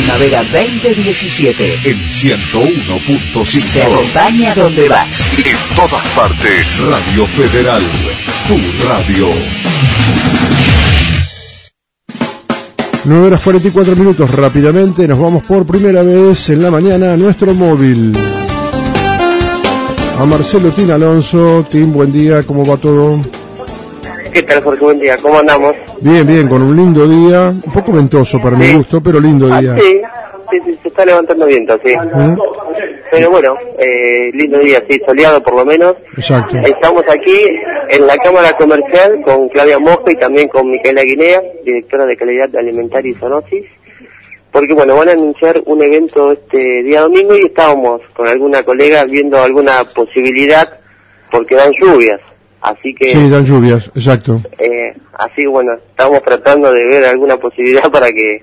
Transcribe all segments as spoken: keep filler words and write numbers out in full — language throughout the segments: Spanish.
Primavera veinte diecisiete. En ciento uno punto cinco. Te acompaña donde vas. En todas partes. Radio Federal. Tu radio. nueve horas cuarenta y cuatro minutos. Rápidamente nos vamos por primera vez en la mañana a nuestro móvil. A Marcelo Tin Alonso. Tim, buen día, ¿cómo va todo? ¿Qué tal, Jorge? Buen día, ¿cómo andamos? Bien, bien, con un lindo día, un poco ventoso para mi gusto, pero lindo día. Ah, sí, sí, sí, se está levantando viento, sí. ¿Mm? Pero bueno, eh, lindo día, sí, soleado por lo menos. Exacto. Estamos aquí en la Cámara Comercial con Claudia Mosca y también con Micaela Guinea, directora de Calidad Alimentaria y Zoonosis, porque bueno, van a anunciar un evento este día domingo y estábamos con alguna colega viendo alguna posibilidad porque dan lluvias. Así que sí, dan lluvias, exacto. Eh, así bueno, estamos tratando de ver alguna posibilidad para que...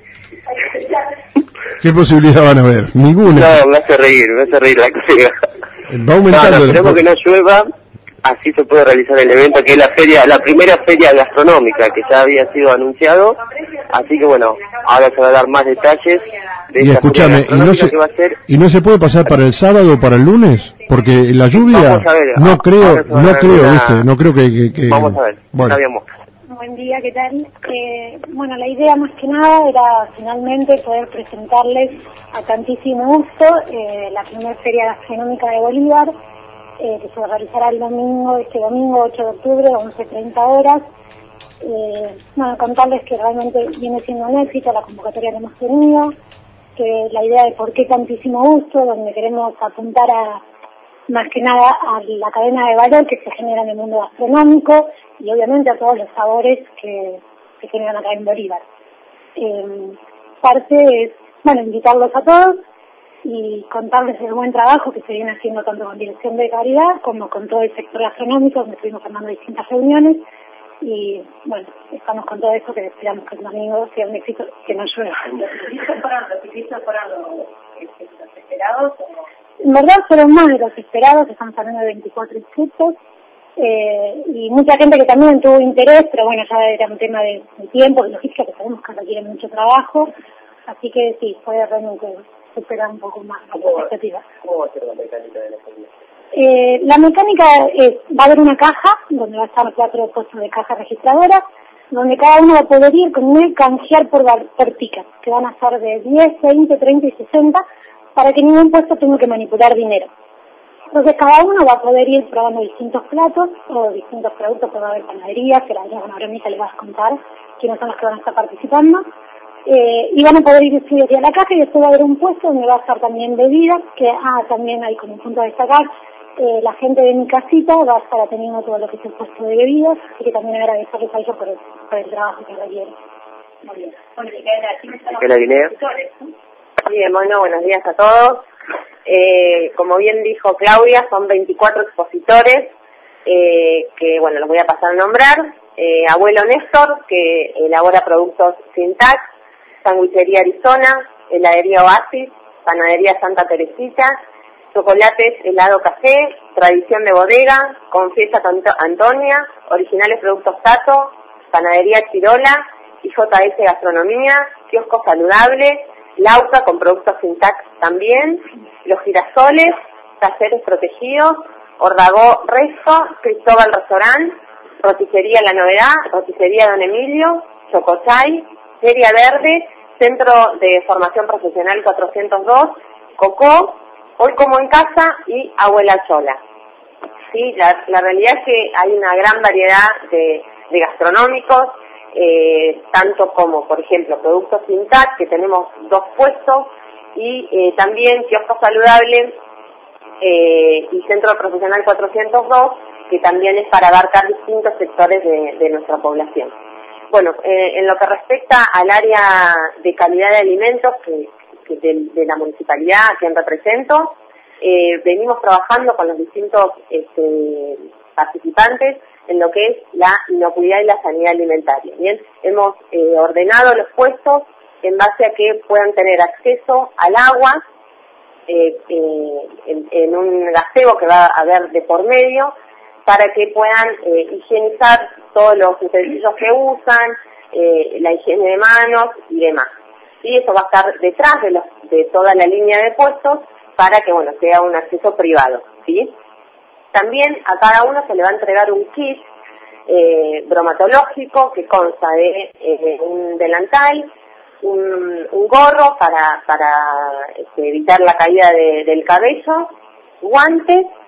¿Qué posibilidad van a ver? Ninguna. No, me hace reír, me hace reír la colega. Va aumentando. No, no, esperemos que no llueva, así se puede realizar el evento, que es la feria, la primera feria gastronómica que ya había sido anunciado. Así que bueno, ahora se va a dar más detalles de y esa escúchame, ¿y no, se, que va a ser... ¿y no se puede pasar para el sábado o para el lunes? Porque la lluvia, ver, no creo, no creo, una... ¿viste? No creo que... que, que... Vamos a ver, bueno. Buen día, ¿qué tal? Eh, bueno, la idea más que nada era finalmente poder presentarles a tantísimo gusto eh, la primera feria gastronómica de Bolívar, eh, que se realizará el domingo, este domingo ocho de octubre, once treinta horas. Eh, bueno, contarles que realmente viene siendo un éxito la convocatoria que hemos tenido, que la idea de por qué tantísimo gusto, donde queremos apuntar a más que nada a la cadena de valor que se genera en el mundo gastronómico y obviamente a todos los sabores que se generan acá en Bolívar. Eh, parte es, bueno, invitarlos a todos y contarles el buen trabajo que se viene haciendo tanto con Dirección de Calidad como con todo el sector gastronómico, donde estuvimos armando distintas reuniones y, bueno, estamos con todo eso que esperamos que el domingo sea un éxito, que no llueva. ¿Los ciclistas fueron, los ciclistas fueron los, los esperados o...? En verdad fueron más de los esperados, estamos hablando de veinticuatro inscritos, eh, y mucha gente que también tuvo interés, pero bueno, ya era un tema de, de tiempo, de logística, que sabemos que requiere mucho trabajo, así que sí, fue realmente superar un poco más las expectativas. ¿Cómo va a ser la mecánica de la feria? Eh, la mecánica es, va a haber una caja, donde va a estar cuatro puestos de caja registradoras, donde cada uno va a poder ir con él canjear por, por tickets, que van a ser de diez, veinte, treinta y sesenta, para que ningún puesto tenga que manipular dinero. Entonces cada uno va a poder ir probando distintos platos o distintos productos, que va a haber panaderías, que la verdad ahora mismo les vas a contar quiénes son los que van a estar participando, eh, y van a poder ir sí, hacia la caja y después va a haber un puesto donde va a estar también bebidas, que ah, también hay como un punto a destacar, eh, la gente de mi casita va a estar atendiendo todo lo que es el puesto de bebidas, así que también agradecerles a ellos por el, por el trabajo que requieren. Muy bien. Bueno, Micaela, ¿qué la Guinea? Bien, bueno, buenos días a todos. Eh, como bien dijo Claudia, son veinticuatro expositores, eh, que bueno, los voy a pasar a nombrar. Eh, Abuelo Néstor, que elabora productos Sintac, Sanguichería Arizona, Heladería Oasis, Panadería Santa Teresita, Chocolates Helado Café, Tradición de Bodega, Confiesa Antonia, Originales Productos Tato, Panadería Chirola, I J S Gastronomía, Kiosco Saludable, Lauca con productos Sintac también, Los Girasoles, Talleres Protegidos, Ordagó Resto, Cristóbal Restaurant, Roticería La Novedad, Roticería Don Emilio, Chocochay, Feria Verde, Centro de Formación Profesional cuatrocientos dos, Cocó, Hoy Como en Casa y Abuela Chola. Sí, la, la realidad es que hay una gran variedad de, de gastronómicos, Eh, tanto como, por ejemplo, productos Sintac, que tenemos dos puestos, y eh, también Kiosco Saludable eh, y Centro Profesional cuatrocientos dos, que también es para abarcar distintos sectores de, de nuestra población. Bueno, eh, en lo que respecta al área de calidad de alimentos que, que de, de la municipalidad a quien represento, eh, venimos trabajando con los distintos este, participantes en lo que es la inocuidad y la sanidad alimentaria. Bien, hemos eh, ordenado los puestos en base a que puedan tener acceso al agua eh, eh, en, en un gazebo que va a haber de por medio, para que puedan eh, higienizar todos los utensilios que usan, eh, la higiene de manos y demás. y eso va a estar detrás de, los, de toda la línea de puestos para que, bueno, sea un acceso privado, ¿sí? También a cada uno se le va a entregar un kit eh, bromatológico que consta de eh, un delantal, un, un gorro para, para este, evitar la caída de, del cabello, guantes